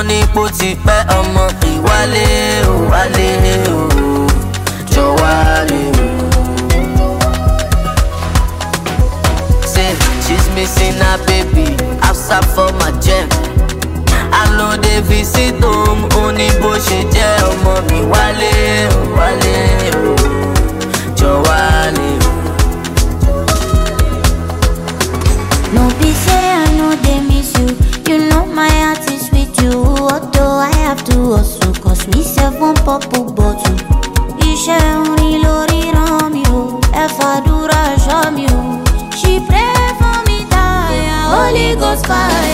wọ́n ní kó ti pẹ́ ọmọ ìwálé o wálé o jọ wálé o. Say she's missing her baby outside for my jet. I know they visit home only bó ṣe jẹ́ ọmọ mi wálé o wálé o jọ wálé o. No be say I know they miss you. You know my heart is with you. Although I have to hustle, cause me self won't pop a bottle. Iṣẹ́ orin lórí ràn mí o, ẹ fàdúrà ṣọ́ mi o. She pray for me tire, Holy Ghost fire.